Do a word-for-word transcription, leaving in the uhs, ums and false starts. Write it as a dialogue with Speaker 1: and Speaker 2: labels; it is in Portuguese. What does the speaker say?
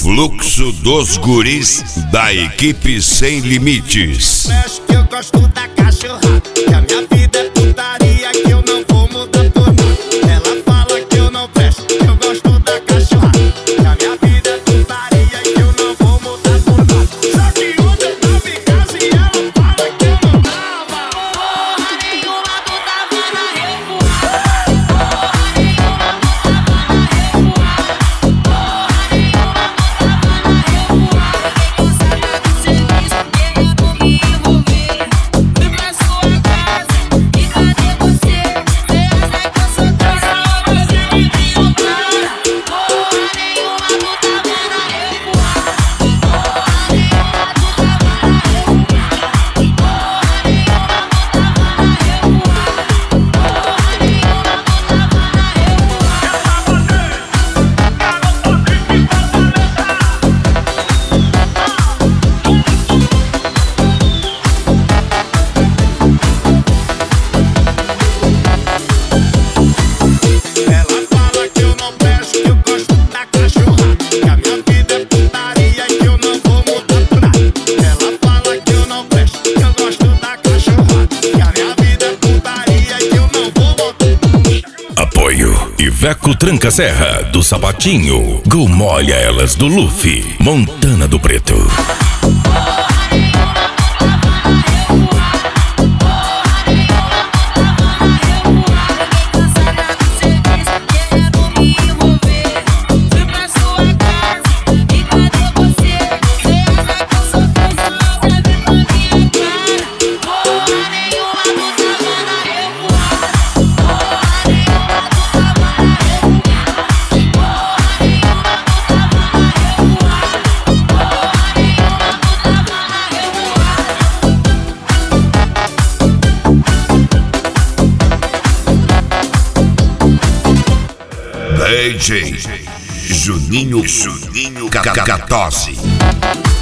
Speaker 1: Fluxo dos guris da equipe Sem Limites.
Speaker 2: Acho que eu gosto da cachorrada, que a minha vida é putaria, que eu não vou mudar por nada. Ela fala que eu não presto, que eu gosto da cachorrada, que a minha vida é putaria, que eu não vou mudar por nada. Só que ontem eu tava em casa e ela fala que eu não tava.
Speaker 3: Porra nenhuma, tu tava na revoada. Porra nenhuma, tu tava na revoada. Porra nenhuma, tu tava na revoada. Quem sabe do serviço, querendo me envolver. Fui pra sua casa e cadê você? Cê acha que eu sou trouxa ou você me viu, cara? Porra nenhuma, tu tava na revoada. Porra nenhuma, tu tava na revoada. Porra nenhuma, tu tava na
Speaker 2: Ela fala que eu não presto, que eu gosto da cachorrada, que a minha vida é putaria, que eu não vou mudar por nada. Ela fala que eu não presto, que eu gosto da cachorrada, que a minha vida é putaria, que eu não vou mudar.
Speaker 4: Apoio Iveco Tranca Serra do Sapatinho, Gomolha Elas do Luffy, Montana do Preto.
Speaker 1: D J Juninho Juninho Gatose.